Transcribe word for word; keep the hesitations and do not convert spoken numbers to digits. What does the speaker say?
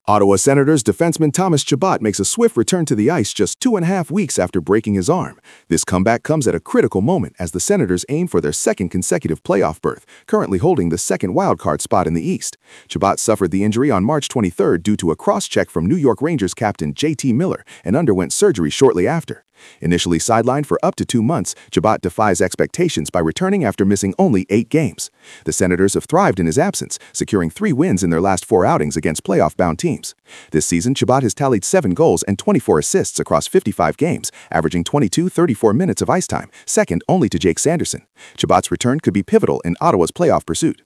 Ottawa Senators defenseman Thomas Chabot makes a swift return to the ice just two and a half weeks after breaking his arm. This comeback comes at a critical moment as the Senators aim for their second consecutive playoff berth, currently holding the second wildcard spot in the East. Chabot suffered the injury on March twenty-third due to a cross-check from New York Rangers captain J T Miller and underwent surgery shortly after. Initially sidelined for up to two months, Chabot defies expectations by returning after missing only eight games. The Senators have thrived in his absence, securing three wins in their last four outings against playoff-bound teams. This season, Chabot has tallied seven goals and twenty-four assists across fifty-five games, averaging twenty-two point three four minutes of ice time, second only to Jake Sanderson. Chabot's return could be pivotal in Ottawa's playoff pursuit.